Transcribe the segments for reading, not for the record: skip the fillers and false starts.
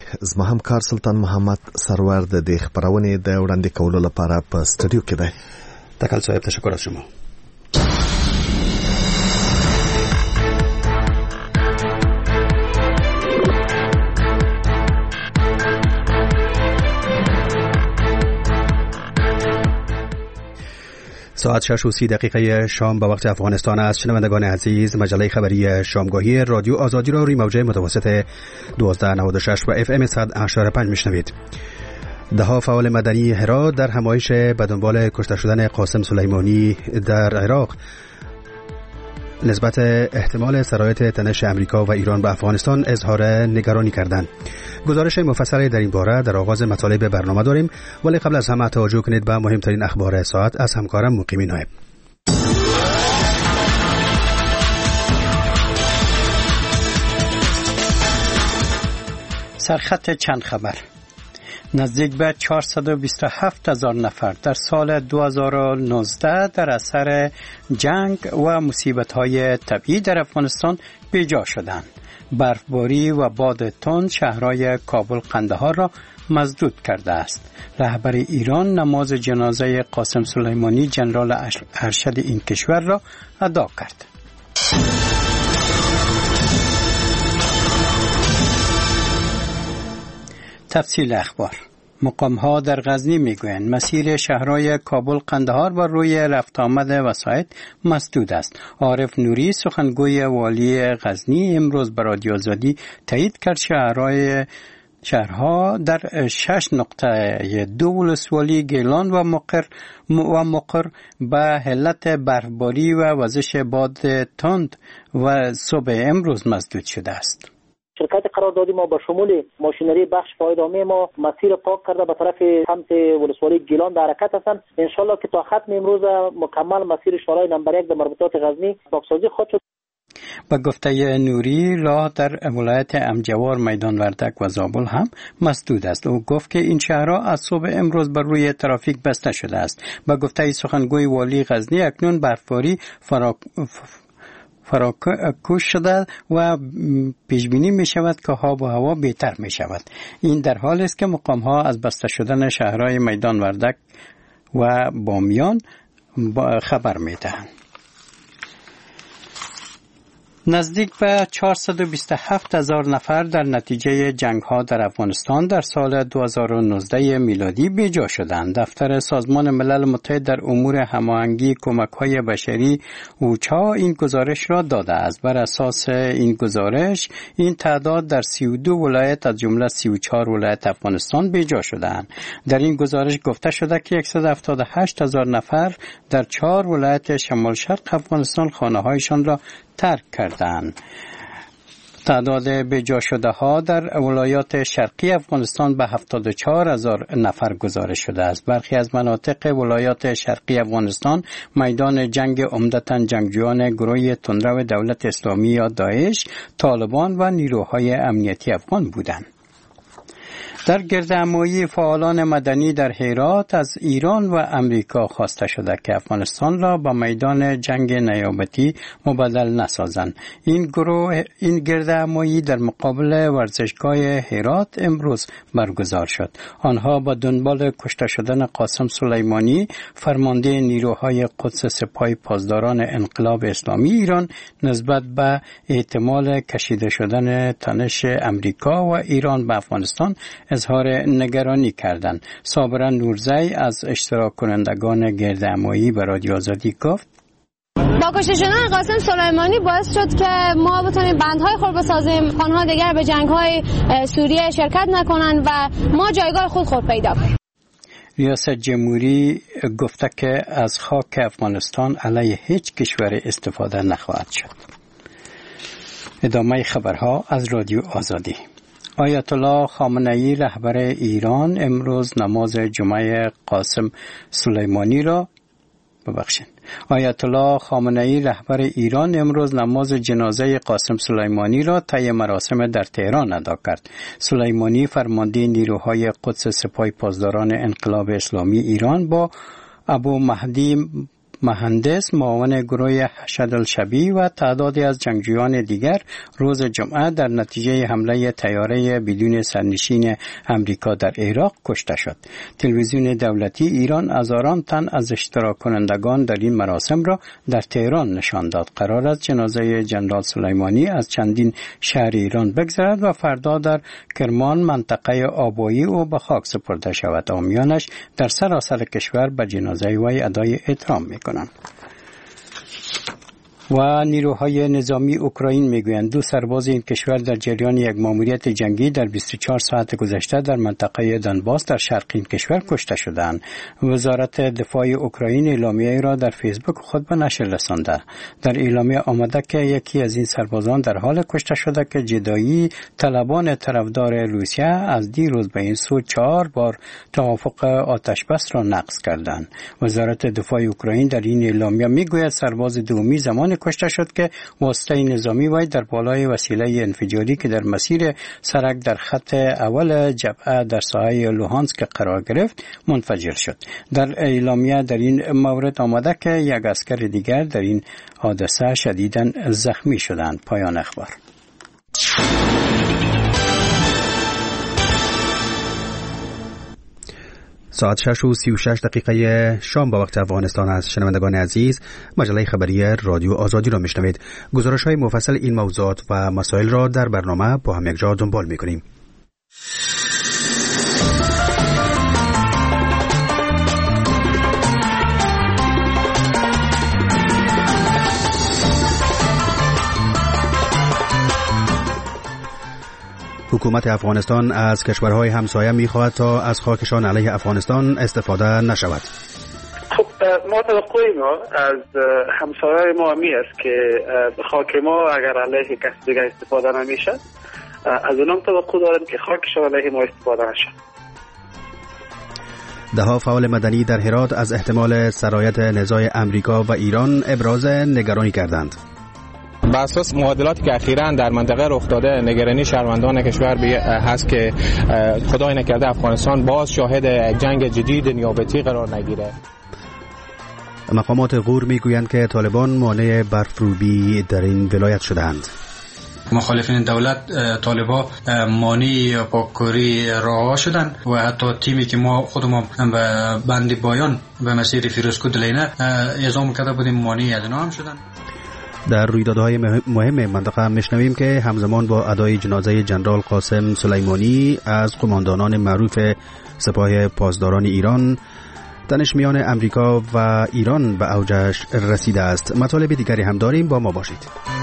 زما همکار سلطان محمد سرور د دې خبرونې د وړاندې کولو لپاره په سټوډیو کې دی. تکل صاحب تشکر از شما. ساعت 6:30 شام به وقت افغانستان است. شنوندگان عزیز، مجله خبری شامگاهی رادیو آزادی را روی موجه متوسط 1296 و FM 100.5 میشنوید. دهها فعال مدنی هرات در همایش به دنبال کشته شدن قاسم سلیمانی در عراق نسبت احتمال سرایت تنش امریکا و ایران به افغانستان اظهار نگرانی کردند. گزارش مفصلی در این باره در آغاز مطالب برنامه داریم، ولی قبل از همه توجه کنید به مهمترین اخبار ساعت از همکارم مقیمی نایب. سرخط چند خبر. نزدیک به 427,000 نفر در سال 2019 در اثر جنگ و مصیبت‌های طبیعی در افغانستان بیجا شدند. برفباری و باد تند شهرهای کابل، قندهار را مسدود کرده است. رهبر ایران نماز جنازه قاسم سلیمانی جنرال ارشد این کشور را ادا کرد. تفصیل اخبار. مقام‌ها در غزنی میگویند مسیر شهرهای کابل، قندهار با روی رفت آمد وسایط مسدود است. عارف نوری سخنگوی والی غزنی امروز به رادیو آزادی تایید کرد شهرها در 6 نقطه دو ولسوالی گیلان و مقر به علت برفباری و وزش باد تند و صبح امروز مسدود شده است. شرکت قراردادی ما به شمول ماشینری بخش پایدامه ما مسیر پاک کرده به طرف سمت ولسوالی گیلان در حرکت هستند. انشالله که تا ختم امروز مکمل مسیر شورای نمبر 1 در مربوطات غزنی پاکسازی خواهد شد. با گفته نوری راه در ولایت امجوار، میدان وردک و زابل هم مسدود است. او گفت که این شهرها از صبح امروز بر روی ترافیک بسته شده است. با گفته سخنگوی والی غزنی اکنون برفباری فراکوش شده و پیش بینی می شود که آب و هوا بهتر می شود. این در حالی است که مقام ها از بسته شدن شهرهای میدان وردک و بامیان خبر می دهند. نزدیک به 427,000 نفر در نتیجه جنگ‌ها در افغانستان در سال 2019 میلادی بیجا شدند. دفتر سازمان ملل متحد در امور هماهنگی کمک‌های بشری اوچا این گزارش را داده است. بر اساس این گزارش این تعداد در 32 ولایت از جمله 34 ولایت افغانستان بیجا شدند. در این گزارش گفته شده که 178,000 نفر در 4 ولایت شمال شرق افغانستان خانه‌هایشان را ترک کردند. تعداد بیجا شده ها در ولایات شرقی افغانستان به 74,000 نفر گزارش شده است. برخی از مناطق ولایات شرقی افغانستان میدان جنگ عمدتاً جنگجویان گروه تندرو دولت اسلامی یا داعش، طالبان و نیروهای امنیتی افغان بودند. در گردهمایی فعالان مدنی در هرات از ایران و امریکا خواسته شده که افغانستان را به میدان جنگ نیابتی مبدل نسازند. این گردهمایی در مقابل ورزشگاه هرات امروز برگزار شد. آنها با دنبال کشته شدن قاسم سلیمانی، فرمانده نیروهای قدس سپاه پاسداران انقلاب اسلامی ایران، نسبت به احتمال کشیده شدن تنش امریکا و ایران به افغانستان اظهار نگرانی کردند. صابر نورزی از اشتراک کنندگان گردهمایی به رادیو آزادی گفت: با کشته شدن قاسم سلیمانی باعث شد که ما بتونیم بندهای خود بسازیم، خانها دیگر به جنگ‌های سوریه شرکت نکنند و ما جایگاه خود پیدا کنیم. ریاست جمهوری گفته که از خاک افغانستان علیه هیچ کشور استفاده نخواهد شد. ادامه خبرها از رادیو آزادی. آیت الله خامنه‌ای رهبر ایران امروز نماز جمعه قاسم سلیمانی را آیت الله خامنه‌ای رهبر ایران امروز نماز جنازه قاسم سلیمانی را طی مراسم در تهران ادا کرد. سلیمانی فرمانده نیروهای قدس سپاه پاسداران انقلاب اسلامی ایران با ابو مهدی مهندس معاون گروه حشد الشبی و تعدادی از جنگجویان دیگر روز جمعه در نتیجه حمله طیاره بدون سرنشین امریکا در عراق کشته شد. تلویزیون دولتی ایران هزاران تن از اشتراک کنندگان در این مراسم را در تهران نشان داد. قرار است جنازه جنرال سلیمانی از چندین شهر ایران بگذرد و فردا در کرمان منطقه آبایی او به خاک سپرده شود. عامیانش در سراسر کشور به جنازه وی ادای احترام می‌کنند. و نیروهای نظامی اوکراین میگویند 2 سرباز این کشور در جریان یک ماموریت جنگی در 24 ساعت گذشته در منطقه دونباس در شرق این کشور کشته شدند. وزارت دفاع اوکراین اعلامیه را در فیسبوک خود به نشر رسانده. در اعلامیه آمده که یکی از این سربازان در حال کشته شده که جدایی طلبان طرفدار روسیه از دیروز به این سو 4 بار توافق آتش بس را نقض کردند. وزارت دفاع اوکراین در این اعلامیه میگوید سرباز دومی زمان کشته شد که واسطه نظامی وی در بالای وسیله انفجاری که در مسیر سرک در خط اول جبهه در ساحه لوهانسک قرار گرفت منفجر شد. در اعلامیه در این مورد آمده که یک عسکر دیگر در این حادثه شدیداً زخمی شدند. پایان اخبار. ساعت 6:36 شام با وقت افغانستان است. شنوندگان عزیز، مجله خبری رادیو آزادی را میشنوید. گزارش‌های مفصل این موضوعات و مسائل را در برنامه با هم یک جا دنبال می‌کنیم. حکومت افغانستان از کشورهای همسایه می‌خواهد تا از خاکشان علیه افغانستان استفاده نشود. خب ما توقع ما از همسایه ما می است که خاک ما اگر علیه کسی دیگر استفاده نمیشه، از اونم توقع داریم که خاکشان علیه ما استفاده نشه. ده‌ها فعال مدنی در هرات از احتمال سرایت نزاع امریکا و ایران ابراز نگرانی کردند. بر اساس معادلاتی که اخیراً در منطقه رخ داده، نگرانی شهروندان کشور هست که خدای نکرده افغانستان باز شاهد جنگ جدید نیابتی قرار نگیره. مقامات غور میگویند که طالبان مانع برفروبی در این ولایت شدند. مخالفین دولت طالبان مانع پاککاری راه‌ها شدند و حتی تیمی که ما خودمون به بند بایان به مسیر فیروزکوه دلینه اعزام کرده بودیم مانع از اینا هم شدند. در رویدادهای مهم منطقه میشنویم که همزمان با ادای جنازه جنرال قاسم سلیمانی از قماندانان معروف سپاه پاسداران ایران، تنش میان امریکا و ایران به اوجش رسیده است. مطالب دیگری هم داریم، با ما باشید.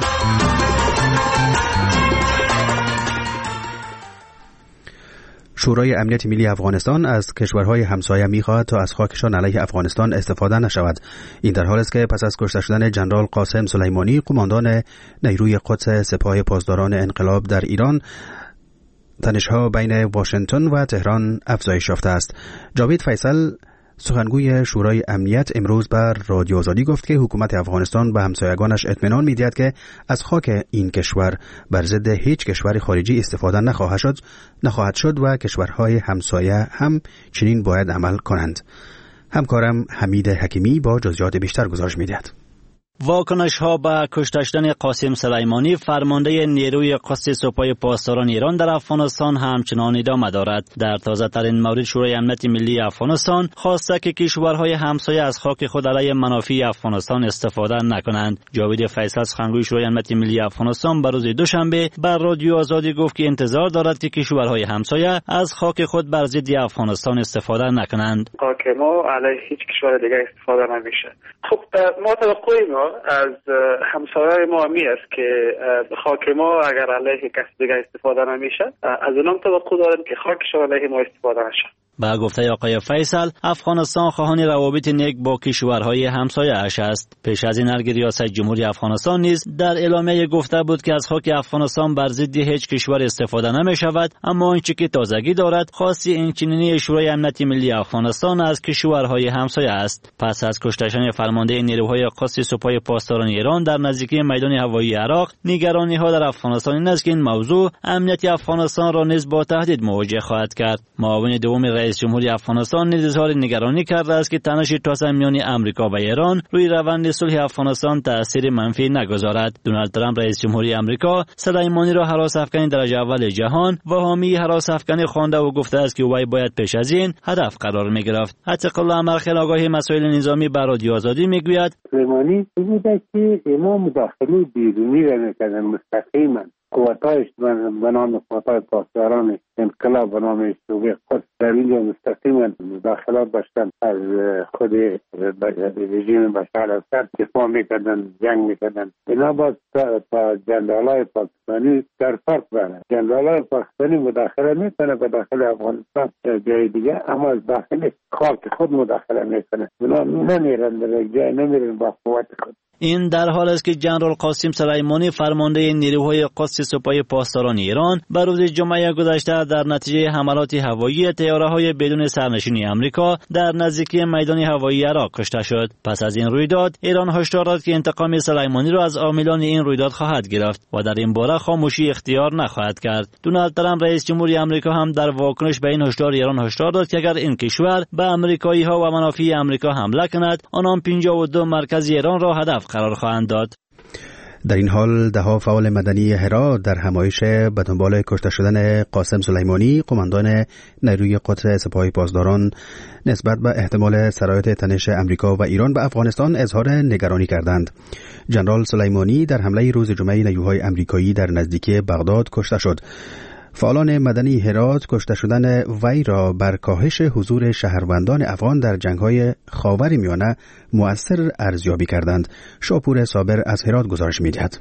شورای امنیت ملی افغانستان از کشورهای همسایه می‌خواهد تا از خاکشان علیه افغانستان استفاده نشود. این در حالی است که پس از کشته شدن جنرال قاسم سلیمانی، قماندان نیروی قدس سپاه پاسداران انقلاب در ایران، تنش‌ها بین واشنگتن و تهران افزایش یافته است. جاوید فیصل، سخنگوی شورای امنیت، امروز بر رادیو آزادی گفت که حکومت افغانستان به همسایگانش اطمینان می‌دهد که از خاک این کشور بر ضد هیچ کشور خارجی استفاده نخواهد شد و کشورهای همسایه هم چنین باید عمل کنند. همکارم حمید حکیمی با جزئیات بیشتر گزارش می‌دهد. واکنش ها به کشته شدن قاسم سلیمانی، فرمانده نیروی قدس سپاه پاسداران ایران در افغانستان، همچنان ادامه دارد. در تازه ترین مورد شورای امنیت ملی افغانستان خواسته که کشورهای همسایه از خاک خود علیه منافع افغانستان استفاده نکنند. جاوید فیصل، سخنگوی شورای امنیت ملی افغانستان، بر روز دوشنبه بر رادیو آزادی گفت که انتظار دارد که کشورهای همسایه از خاک خود بر ضد افغانستان استفاده نکنند. خاک ما علیه هیچ کشور دیگر استفاده نمیشه. خب ما توقع ما از همسایه ما می است که خاک ما اگر علیه کسی دیگر استفاده نمیشه، از اونم توقع داریم که خاکشان علیه ما استفاده نشه. با گفته آقای فیصل، افغانستان خواهان روابط نیک با کشورهای همسایه اش است. پیش از این ارگ ریاست جمهوری افغانستان نیز در اعلامیه گفته بود که از خاک افغانستان بر ضد هیچ کشور استفاده نمی شود، اما آنچه که تازگی دارد خواسته اینچنینی شورای امنیت ملی افغانستان از کشورهای همسایه است. پس از کشته شدن فرمانده نیروهای قدس سپاه پاسداران ایران در نزدیکی میدان هوایی عراق، نگرانی ها در افغانستان این است که این موضوع امنیت افغانستان را نیز با تهدید مواجه خواهد کرد. معاون دوم رئیس جمهوری افغانستان نیز اظهار نگرانی کرده است که تنش تازه میان آمریکا و ایران روی روند صلح افغانستان تأثیر منفی نگذارد. دونالد ترامپ رئیس جمهوری آمریکا سلیمانی را هراس افکن درجه اول جهان و حامی هراس افکن خوانده و گفته است که وی باید پیش از این هدف قرار می‌گرفت. عتیق الله امرخیل آگاهی مسائل نظامی بر رادیو آزادی میگوید سلیمانی بوده که اینا مداخله بیرونی را می‌کردن مستقیما. قواتایش به نام قواتای پاسداران انقلاب به نام شوقی خود در اینجا مستقیما مداخلات داشتن از خود رژیم بشار اسد دفاع میکردن، جنگ میکردن. اینا باز تا جنرالای پاکستانی در فرق برن. جنرالای پاکستانی مداخله میکنه به داخل افغانستان جای دیگه، اما از داخل خاک خود مداخله میکنه. اینا نمیرن در جای، نمیرن با قوت خود. این در حال است که جنرال قاسم سلیمانی فرمانده نیروهای قدس سپاه پاسداران ایران بر روز جمعه گذشته در نتیجه حملات هوایی طیاره‌های بدون سرنشین آمریکا در نزدیکی میدان هوایی عراق کشته شد. پس از این رویداد ایران هشدار داد که انتقام سلیمانی را از عاملان این رویداد خواهد گرفت و در این باره خاموشی اختیار نخواهد کرد. دونالد ترامپ رئیس جمهوری آمریکا هم در واکنش به این هشدار ایران هشدار داد که اگر این کشور به آمریکایی‌ها و منافع آمریکا حمله کند، آنان 52 مرکز ایران را هدف قرار خواهند داد. در این حال ده‌ها فعال مدنی هرات در همایش به دنبال کشته شدن قاسم سلیمانی قماندان نیروی قدس سپاه پاسداران نسبت به احتمال سرایت تنش آمریکا و ایران به افغانستان اظهار نگرانی کردند. جنرال سلیمانی در حمله روز جمعه نیروهای آمریکایی در نزدیکی بغداد کشته شد. فعالان مدنی هرات کشته شدن وی را بر کاهش حضور شهروندان افغان در جنگ‌های خاورمیانه مؤثر ارزیابی کردند. شاپور صابر از هرات گزارش می‌دهد.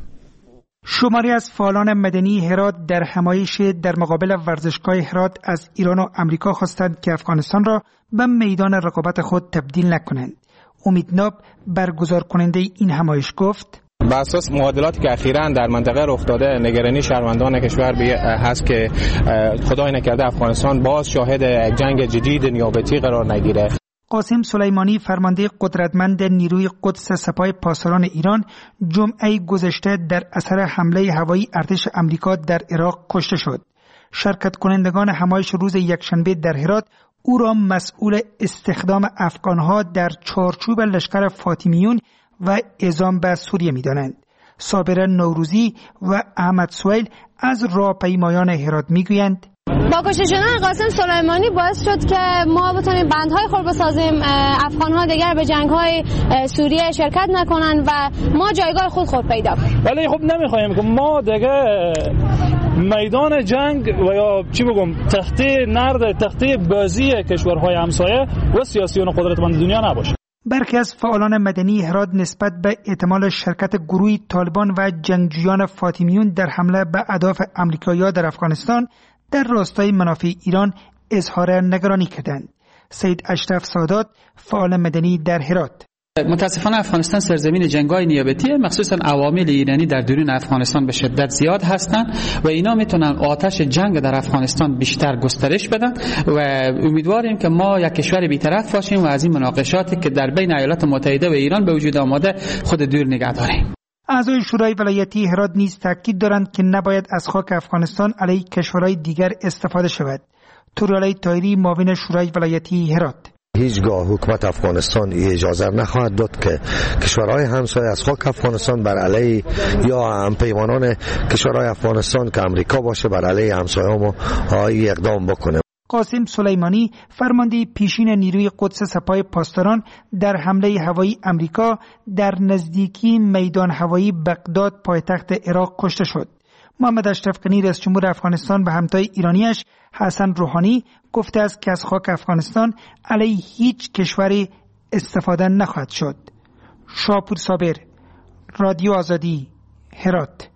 شماری از فعالان مدنی هرات در همایش در مقابل ورزشگاه هرات از ایران و آمریکا خواستند که افغانستان را به میدان رقابت خود تبدیل نکنند. امید ناب برگزار کننده این همایش گفت: بر اساس معادلاتی که اخیراً در منطقه رخ داده، نگرانی شهروندان کشور هست که خدای نکرده افغانستان باز شاهد جنگ جدید نیابتی قرار نگیره. قاسم سلیمانی فرمانده قدرتمند نیروی قدس سپاه پاسداران ایران جمعه گذشته در اثر حمله هوایی ارتش آمریکا در عراق کشته شد. شرکت کنندگان همایش روز یکشنبه در هرات او را مسئول استخدام افغانها در چارچوب لشکر فاطمیون و اعزام به سوریه می‌دانند. صابر نوروزی و احمد سویل از راهپیمایان هرات میگویند: با کشته شدن قاسم سلیمانی باعث شد که ما بتونیم بندهای خود بسازیم، افغان‌ها دیگر به جنگ‌های سوریه شرکت نکنن و ما جایگاه خود پیدا کنیم. ولی خب نمی‌خوایم که ما دیگه میدان جنگ و یا چی بگم تخته بازی کشورهای همسایه و سیاسیون قدرتمند دنیا نباشه. برخی از فعالان مدنی هرات نسبت به احتمال شرکت گروهی طالبان و جنگجویان فاطمیون در حمله به اهداف آمریکایی‌ها در افغانستان در راستای منافع ایران اظهار نگرانی کردند. سید اشرف سادات فعال مدنی در هرات: متاسفانه افغانستان سرزمین جنگ‌های نیابتی، مخصوصا عوامل ایرانی در درون افغانستان به شدت زیاد هستند و اینا میتونن آتش جنگ در افغانستان بیشتر گسترش بدن و امیدواریم که ما یک کشور بی‌طرف باشیم و از این مناقشاتی که در بین ایالات متحده و ایران به وجود آمده خود دور نگه داریم. اعضای شورای ولایتی هرات نیز تاکید دارند که نباید از خاک افغانستان علیه کشورهای دیگر استفاده شود. توریالی طاهری معاون شورای ولایتی هرات: هیچگاه حکومت افغانستان اجازه نخواهد داد که کشورهای همسایه از خاک افغانستان بر علیه یا همپیمانان کشورهای افغانستان که امریکا باشه بر علیه همسایه ما اقدام بکنه. قاسم سلیمانی فرمانده پیشین نیروی قدس سپاه پاسداران در حمله هوایی امریکا در نزدیکی میدان هوایی بغداد پایتخت عراق کشته شد. محمد اشرف غنی رئیس جمهور افغانستان به همتای ایرانیش حسن روحانی گفته است که از خاک افغانستان علیه هیچ کشوری استفاده نخواهد شد. شاپور صابر، رادیو آزادی، هرات.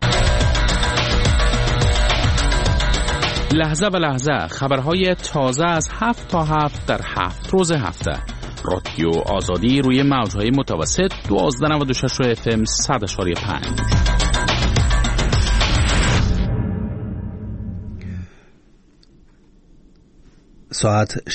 لحظه به لحظه خبرهای تازه از 7 تا 7 در 7 روز هفته. رادیو آزادی روی موجهای متوسط 1296 FM 100.5. ساعت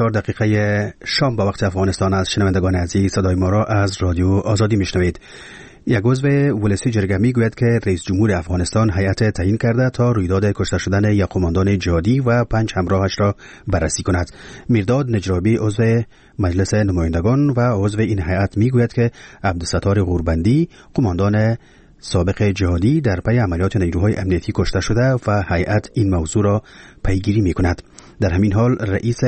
6:44 شام با وقت افغانستان است. شنوندگان عزیز، صدای ما را از رادیو آزادی میشنوید. یک عضو ولسی جرگه میگوید که رئیس جمهور افغانستان هیئت تعیین کرده تا رویداد کشته شدن یک قماندان جهادی و 5 همراهش را بررسی کند. میرداد نجرابی عضو مجلس نمایندگان و عضو این هیئت میگوید که عبدالستار غوربندی قماندان سابق جهادی در پی عملیات نیروهای امنیتی کشته شده و هیئت این موضوع را پیگیری میکند. در همین حال رئیس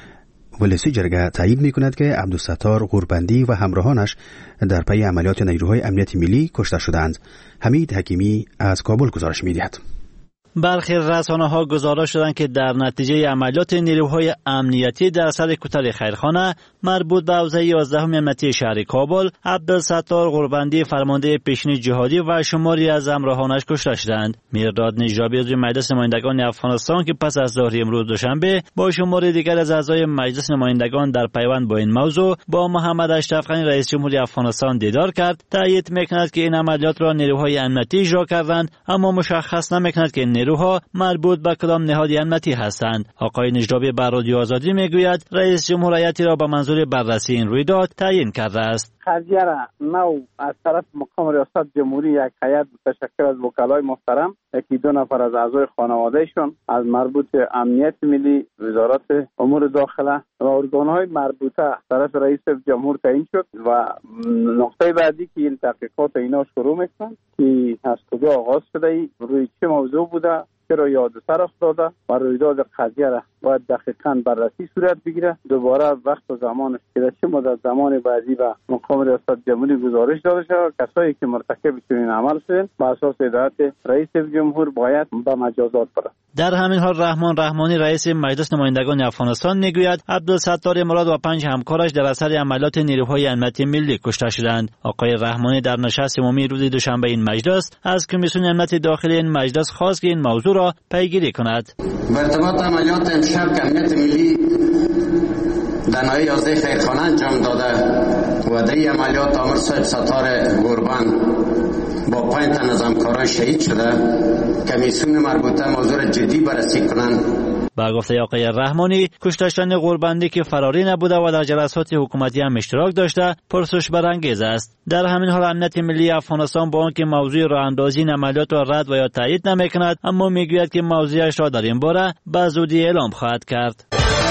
ولسی جرگه تایید میکند که عبدالستار غوربندی و همراهانش در پی عملیات نیروهای امنیت ملی کشته شدند. حمید حکیمی از کابل گزارش میدهد. برخی رسانه‌ها گزارش دادند که در نتیجه عملیات نیروهای امنیتی در سر کوتل خیرخانه مربوط به حوزه 11 امنیتی شهر کابل، عبدالستار غوربندی فرمانده پیشین جهادی و شماری از همراهانش کشته شدند. میرداد نجرابی عضو مجلس نمایندگان افغانستان که پس از ظهر امروز دوشنبه با شماری دیگر از اعضای مجلس نمایندگان در پیوند با این موضوع با محمد اشرف غنی رئیس جمهوری افغانستان دیدار کرد، تایید میکند که این عملیات را نیروهای امنیتی اجرا کردند، اما مشخص نمیکند که نیروها مربوط به کدام نهاد امنیتی هستند. آقای نجرابی بر رادیو آزادی میگوید رئیس جمهور هیئتی را به منظور بررسی این رویداد تعیین کرده است. قضیه را نو از طرف مقام ریاست جمهوری یک هیئت متشکل از وکلای محترم، یکی 2 نفر از اعضای خانوادهشون، از مربوط امنیت ملی، وزارت امور داخله و ارگان‌های مربوطه طرف رئیس جمهور تعیین شد و نقطه بعدی که این تحقیقات اینا شروع میکنن که از کجا آغاز شده، روی چه موضوع بوده، چرا یادسر افتاده و رویداد قضیه را باید دقیقاً بررسی صورت بگیره. دوباره وقت و زمانش که چه مدت زمان بعدی به مقام ریاست جمهوری گزارش داده شود. کسایی که مرتکب چنین عمل شدن با اساس هدایت رئیس جمهور باید به مجازات برند. در همین حال رحمان رحمانی رئیس مجلس نمایندگان افغانستان میگوید عبدالستار مراد و 5 همکارش در اثر عملیات نیروهای امنیتی ملی کشته شدند. آقای رحمانی در نشست عمومی روز دوشنبه این مجلس از کمیسیون امنیت داخلی این مجلس خواست که این موضوع را پیگیری کند. به ارتباط املیات امشب که امنیت ملی در ناحیه 11 خیرخانه انجام داده و در این عملیات آمر صاحب ستار غوربند با 5 تن از همکاران شهید شده، کمیسیون مربوطه موضوع جدی بررسی کنند. با گفته آقای رحمانی کشته شدن غوربندی که فراری نبوده و در جلسات حکومتی هم اشتراک داشته پرسش برانگیز است. در همین حال امنیت ملی افغانستان با آنکه موضوع راه اندازی این عملیات را رد و یا تایید نمیکند، اما میگوید که موضوعش را در این باره به زودی اعلام خواهد کرد.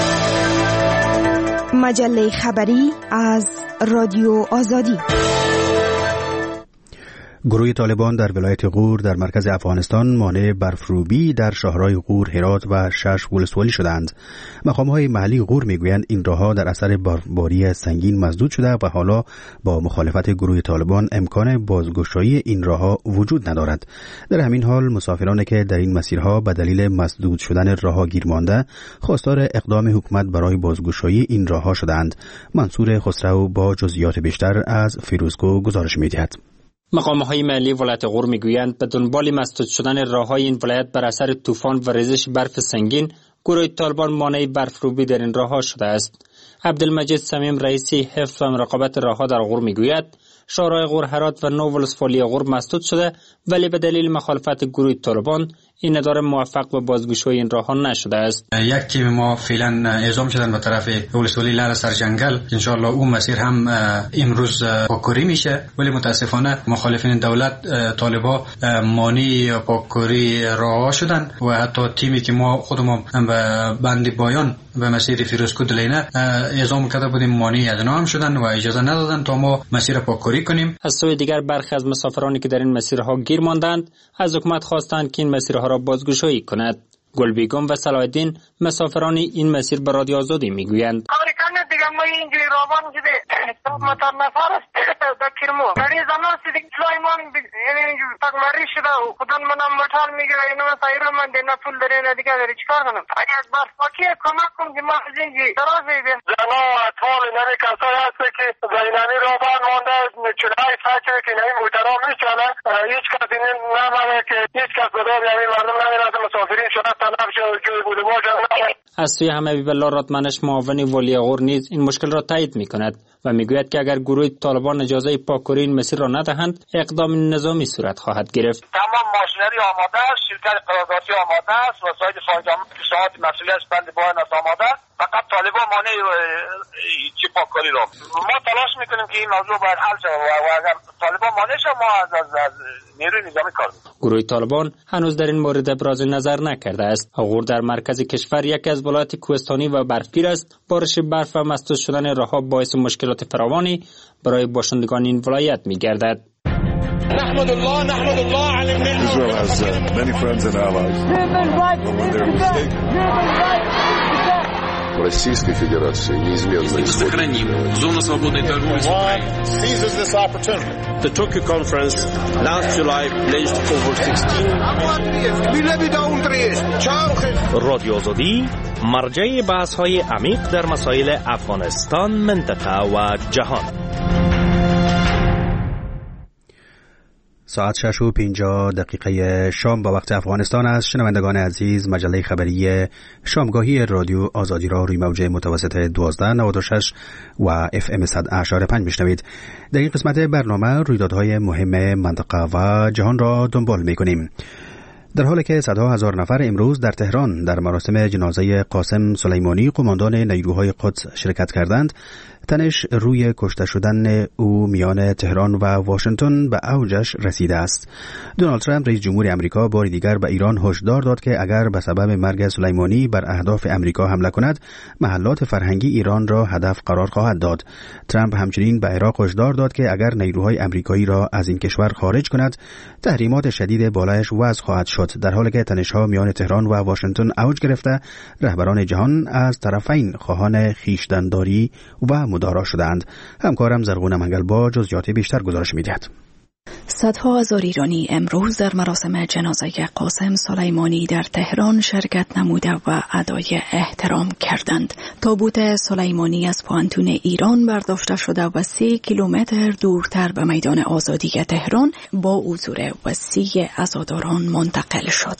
مجله خبری از رادیو آزادی. گروه طالبان در ولایت غور در مرکز افغانستان مانع برفروبی در شهرهای غور، هرات و شش ولسوالی شدند. مقام‌های محلی غور میگویند این راهها در اثر برفباری سنگین مسدود شده و حالا با مخالفت گروه طالبان امکان بازگشایی این راهها وجود ندارد. در همین حال مسافرانی که در این مسیرها به دلیل مسدود شدن راهها گیر مانده خواستار اقدام حکومت برای بازگشایی این راهها شدند. منصور خسرو با جزئیات بیشتر از فیروزکو گزارش می‌دهد. مقام‌های محلی ولایت غور میگویند به دنبال مسدود شدن راه‌های این ولایت بر اثر طوفان و ریزش برف سنگین، گروه طالبان مانع برفروبی در این راه‌ها شده است. عبدالمجید صمیم رئیس حفظ و مراقبت راه‌ها در غور میگوید شهرهای غور، هرات و 9 ولسوالی غور مسدود شده، ولی به دلیل مخالفت گروه طالبان این اداره موفق به بازگشایی این راه‌ها نشده است. یک تیم ما فعلا اعزام شدن به طرف ولسوالی لر سرجنگل، ان شاء الله اون مسیر هم امروز پاککاری میشه، ولی متاسفانه مخالفین دولت طالبا مانع پاککاری راه‌ها شدن و حتی تیمی که ما خودمون به بند بایان به مسیر فیروزکوه دلینه اعزام کرده بودیم مانع از هم شدن و اجازه ندادن تا ما مسیر پاککاری کنیم. از سوی دیگر برخی از مسافرانی که در این مسیرها گیر ماندند از حکومت خواستند که این مسیرها را بازگشایی کند. گلبیگم و صلاح‌الدین مسافران این مسیر به رادیو آزادی میگویند دیگه ما اینجوری روان شده متر نفر است در کرمو گاڑی زمان سیدی سلیمان یعنی اینجوری تک مری شده خودن منم مطال میگیره اینو سایر من دینا پول داره نه دیگه داری چیکار کنم اگه بس باکی کمک کنم که ما اینجوری درازی بیم زنا اطفال نمی کسایی هست که زینانی روان مانده چلای ساچه که نمی موترها میچانه هیچ کس این نمانه که هیچ کس بدار یعنی مردم نمیرازه مسافرین شده تنف شده جوی بوده باشه. از سوی حبیب الله رادمنش معاون ولی غور نیز این مشکل را تایید می‌کند و میگوید که اگر گروه طالبان اجازه پاککاری این مسیر را ندهند اقدام نظامی صورت خواهد گرفت. تمام ماشینری آماده است، شرکت قراردادی آماده است، وسایل خارج آمد که ساعت مسئولیت بند بایان است آماده، فقط طالبان مانع چی پاککاری را. ما تلاش میکنیم که این موضوع باید حل شود و اگر طالبان مانع شد ما از نیروی نظامی کار میکنیم. گروه طالبان هنوز در این مورد ابراز نظر نکرده است. غور در مرکز کشور یکی از ولایات کوهستانی و برفگیر است. بارش برف و مسدود شدن راهها باعث مشکلات فراوانی برای باشندگان این ولایت میگردد. نحمد الله على النعمة. Israel has many friends and allies. Российской Федерации неизменно сохраним зону свободной торговли с Украиной. Seizes this opportunity. The Tokyo conference last July pledged over 16 رادیو آزادی مرجع بحث‌های عمیق در مسائل افغانستان، منطقه و جهان. ساعت 6:50 شام با وقت افغانستان است. شنوندگان عزیز، مجله خبری شامگاهی رادیو آزادی را روی موج متوسط 1296 و FM 100.5 میشنوید. در این قسمت برنامه رویدادهای مهم منطقه و جهان را دنبال میکنیم. در حالی که صدها هزار نفر امروز در تهران در مراسم جنازه قاسم سلیمانی قماندان نیروهای قدس شرکت کردند، تنش روی کشته شدن او میان تهران و واشنگتن به اوجش رسیده است. دونالد ترامپ رئیس جمهور امریکا بار دیگر به ایران هشدار داد که اگر به سبب مرگ سلیمانی بر اهداف امریکا حمله کند، محلات فرهنگی ایران را هدف قرار خواهد داد. ترامپ همچنین به عراق هشدار داد که اگر نیروهای امریکایی را از این کشور خارج کند، تحریمات شدید بالایش وضع خواهد شد. در حالی که تنش‌ها میان تهران و واشنگتن اوج گرفته، رهبران جهان از طرفین خواهان خویشتن‌داری و مدارا شدند. همکارم زرغون منگلبا جزئیات بیشتر گزارش می‌دهد. صدها هزار ایرانی امروز در مراسم جنازه قاسم سلیمانی در تهران شرکت نموده و ادای احترام کردند. تابوت سلیمانی از پوانتون ایران برداشته شده و 3 کیلومتر دورتر به میدان آزادی تهران با حضور وسیع عزاداران منتقل شد.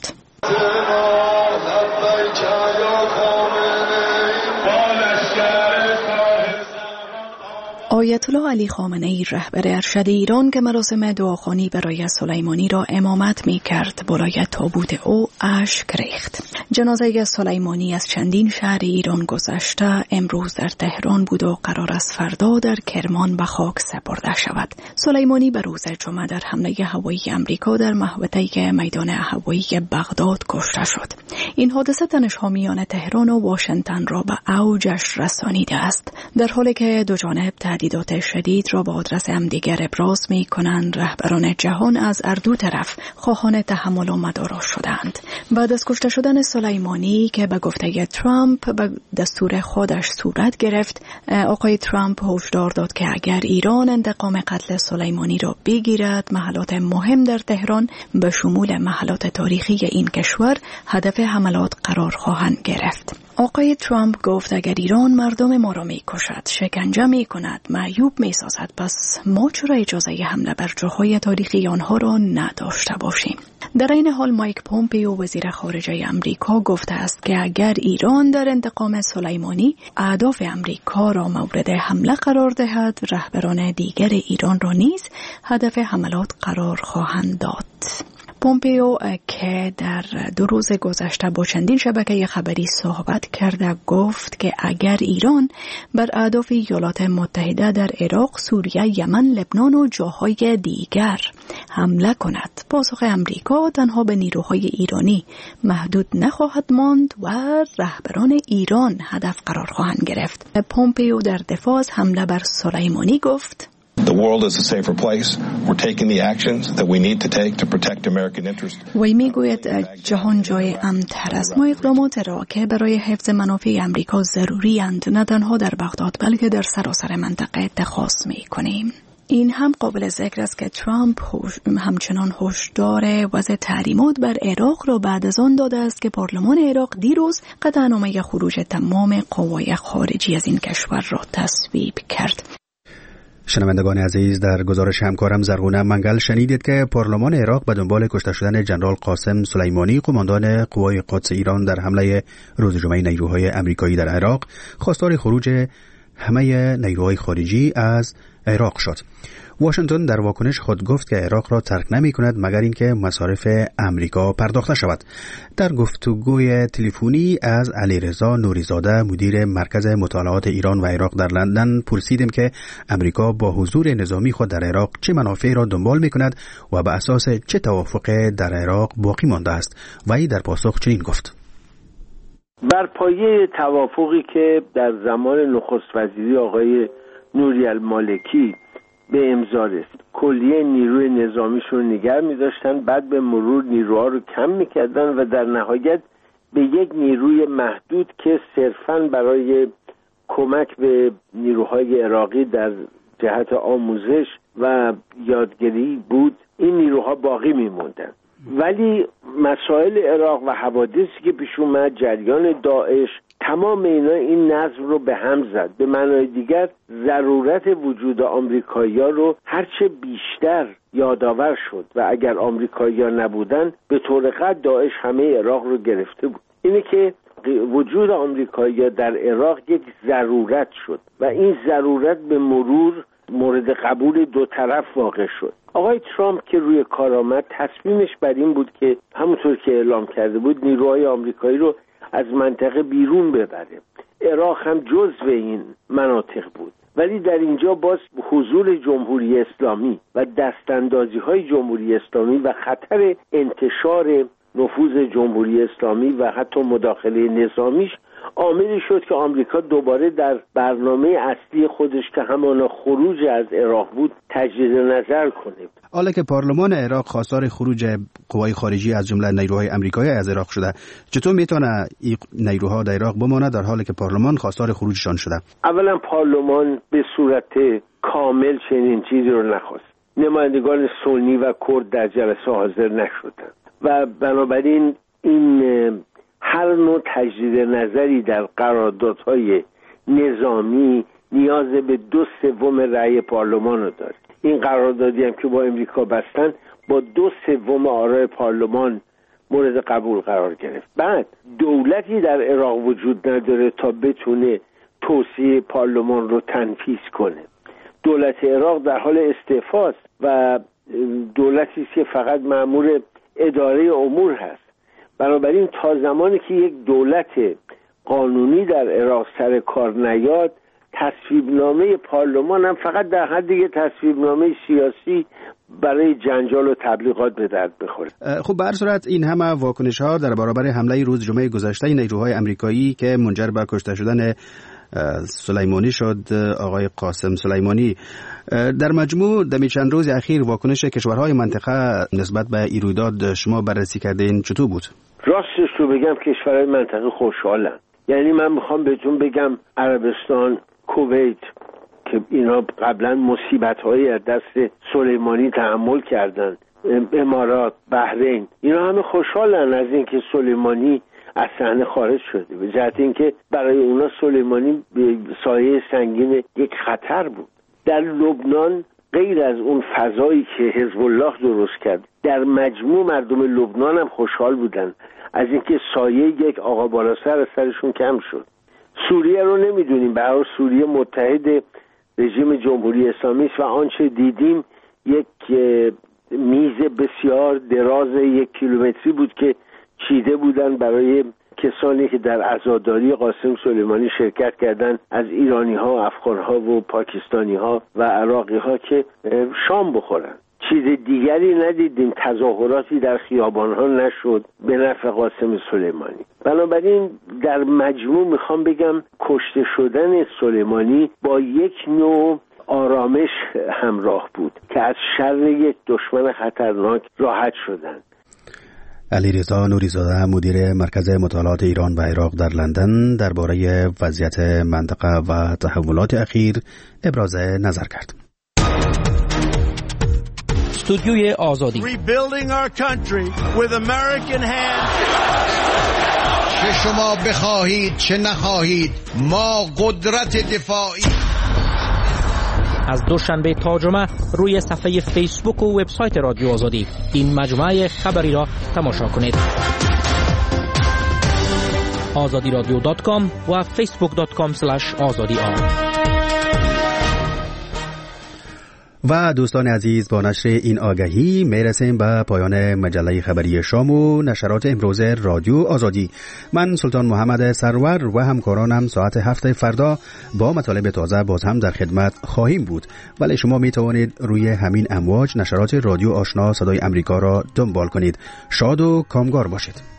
آیت الله علی خامنه‌ای رهبر ارشد ایران که مراسم دعاخوانی برای سلیمانی را امامت می‌کرد، بالای تابوت او اشک ریخت. جنازه سلیمانی از چندین شهر ایران گذشته امروز در تهران بود و قرار است فردا در کرمان به خاک سپرده شود. سلیمانی به روز جمعه در حمله هوایی امریکا در محوطه میدان هوایی بغداد کشته شد. این حادثه تنش‌ها میان تهران و واشنگتن را به اوجش رسانیده است. در حالی که دو جانب تهدیدات شدید را به آدرس همدیگر ابراز می کنند، رهبران جهان از هر دو طرف خواهان تحمل و مدارا شدند. بعد از کشته شدن سلیمانی که به گفته ترامپ به دستور خودش صورت گرفت، آقای ترامپ هشدار داد که اگر ایران انتقام قتل سلیمانی را بگیرد، محلات مهم در تهران به شمول محلات تاریخی این کشور هدف حملات قرار خواهند گرفت. آقای ترامپ گفت اگر ایران مردم ما را می کشد، شکنجه می کند، معیوب می سازد، پس ما چرا اجازه حمله بر جاهای تاریخی آنها را نداشته باشیم؟ در این حال مایک پومپیو وزیر خارجه امریکا گفته است که اگر ایران در انتقام سلیمانی اهداف امریکا را مورد حمله قرار دهد، رهبران دیگر ایران را نیز هدف حملات قرار خواهند داد. پومپیو که در 2 روز گذشته با چندین شبکه خبری صحبت کرده گفت که اگر ایران بر اهداف ایالات متحده در عراق، سوریه، یمن، لبنان و جاهای دیگر حمله کند، پاسخ امریکا تنها به نیروهای ایرانی محدود نخواهد ماند و رهبران ایران هدف قرار خواهند گرفت. پومپیو در دفاع از حمله بر سلیمانی گفت The world is a safer place. We're taking the actions that we need to take to protect American interests. وی میگوید جهان جای امن‌تر است. ما اقدامات را که برای حفظ منافع امریکا ضروری اند نه تنها در بغداد بلکه در سراسر منطقه اتخاذ میکنیم. این هم قابل ذکر است که ترامپ همچنان هشدار وضع تحریمات بر عراق را بعد از آن داده است که پارلمان عراق دیروز قطعنامه خروج تمام قوای خارجی از این کشور را تصویب کرد. شنوندگان عزیز، در گزارش همکارم زرغون منگل شنیدید که پارلمان عراق به دنبال کشته شدن جنرال قاسم سلیمانی قماندان قوای قدس ایران در حمله روز جمعه نیروهای امریکایی در عراق خواستار خروج همه نیروهای خارجی از عراق شد. واشنگتن در واکنش خود گفت که عراق را ترک نمی کند مگر اینکه مصارف امریکا پرداخته شود. در گفتگوی تلفنی از علیرضا نوریزاده مدیر مرکز مطالعات ایران و عراق در لندن پرسیدیم که امریکا با حضور نظامی خود در عراق چه منافعی را دنبال می کند و به اساس چه توافق در عراق باقی مانده است و ای در پاسخ چنین گفت: بر پایه توافقی که در زمان نخست وزیری آقای نوری المالکی به امضا رسید، کلیه نیروی نظامیشون نگه می داشتن، بعد به مرور نیروها رو کم می کردن و در نهایت به یک نیروی محدود که صرفاً برای کمک به نیروهای عراقی در جهت آموزش و یادگیری بود، این نیروها باقی می موندن. ولی مسائل عراق و حوادثی که پیش اومد، جریان داعش، تمام اینا این نظم رو به هم زد. به معنای دیگر ضرورت وجود آمریکایی‌ها رو هرچه بیشتر یادآور شد و اگر آمریکایی‌ها نبودن به طور قطع داعش همه عراق رو گرفته بود. اینه که وجود آمریکایی‌ها در عراق یک ضرورت شد و این ضرورت به مرور مورد قبول دو طرف واقع شد. آقای ترامپ که روی کار آمد تصمیمش بر این بود که همونطور که اعلام کرده بود نیروهای آمریکایی رو از منطقه بیرون ببره. عراق هم جزو این مناطق بود، ولی در اینجا باز حضور جمهوری اسلامی و دستاندازی‌های جمهوری اسلامی و خطر انتشار نفوذ جمهوری اسلامی و حتی مداخله نظامیش عاملی شد که آمریکا دوباره در برنامه اصلی خودش که همان خروج از عراق بود تجدید نظر کنه. حالا که پارلمان عراق خواستار خروج قوای خارجی از جمله نیروهای آمریکایی از عراق شده، چطور میتونه این نیروها در عراق بمانه در حالی که پارلمان خواستار خروجشان شده؟ اولا پارلمان به صورت کامل چنین چیزی رو نخواست. نمایندگان سنی و کرد در جلسه حاضر نشدند و بنابراین این هر نوع تجدید نظری در قراردادهای نظامی نیاز به 2/3 رأی پارلمان رو داره. این قراردادی هم که با امریکا بستن با 2/3 آرای پارلمان مورد قبول قرار گرفت. بعد دولتی در عراق وجود نداره تا بتونه توصیه پارلمان رو تنفیذ کنه. دولت عراق در حال استعفاست و دولتی است که فقط مأمور اداره امور هست. بنابراین تا زمانی که یک دولت قانونی در عراق سر کار نیاد، تصویبنامه پارلمان هم فقط در حد یک تصویبنامه سیاسی برای جنجال و تبلیغات به درد بخوره. خب به هر صورت این همه واکنش ها در برابر حمله روز جمعه گذشته نیروهای آمریکایی که منجر به کشته شدن سلیمانی شد، آقای قاسم سلیمانی، در مجموع در چند روز اخیر واکنش کشورهای منطقه نسبت به این رویداد شما بررسی کردین چطور بود؟ راستش رو بگم کشورهای منطقه خوشحالن. یعنی من میخوام بهتون بگم عربستان، کویت که اینا قبلا مصیبت‌هایی از دست سلیمانی تحمل کردن، امارات، بحرین، اینا همه خوشحالن از اینکه سلیمانی از صحنه خارج شده، به جهت اینکه برای اونا سلیمانی به سایه سنگین یک خطر بود. در لبنان غیر از اون فضایی که حزب الله درست کرد، در مجموع مردم لبنان هم خوشحال بودن از اینکه سایه یک آقا بالا سر از سرشون کم شد. سوریه رو نمیدونیم، به هر حال سوریه متحد رژیم جمهوری اسلامی است و آنچه دیدیم یک میز بسیار دراز 1 کیلومتری بود که چیده بودن برای کسانی که در عزاداری قاسم سلیمانی شرکت کردند از ایرانی ها، افغان ها و پاکستانی ها و عراقی ها که شام بخورن. چیز دیگری ندیدیم، تظاهراتی در خیابان ها نشد به نفع قاسم سلیمانی. بنابراین در مجموع میخوام بگم کشته شدن سلیمانی با یک نوع آرامش همراه بود که از شر یک دشمن خطرناک راحت شدند. علیرضا نوریزاده مدیر مرکز مطالعات ایران و عراق در لندن درباره وضعیت منطقه و تحولات اخیر ابراز نظر کرد. استودیوی آزادی. چه شما بخواهید چه نخواهید ما قدرت دفاعی. از دوشنبه تا جمعه روی صفحه فیسبوک و وبسایت رادیو آزادی این مجموعه خبری را تماشا کنید. azadiradio.com و facebook.com/azadi. و دوستان عزیز، با نشر این آگهی میرسیم به پایان مجله خبری شام و نشرات امروز رادیو آزادی. من سلطان محمد سرور و همکارانم ساعت 7 فردا با مطالب تازه باز هم در خدمت خواهیم بود، ولی شما می توانید روی همین امواج نشرات رادیو آشنا صدای امریکا را دنبال کنید. شاد و کامگار باشید.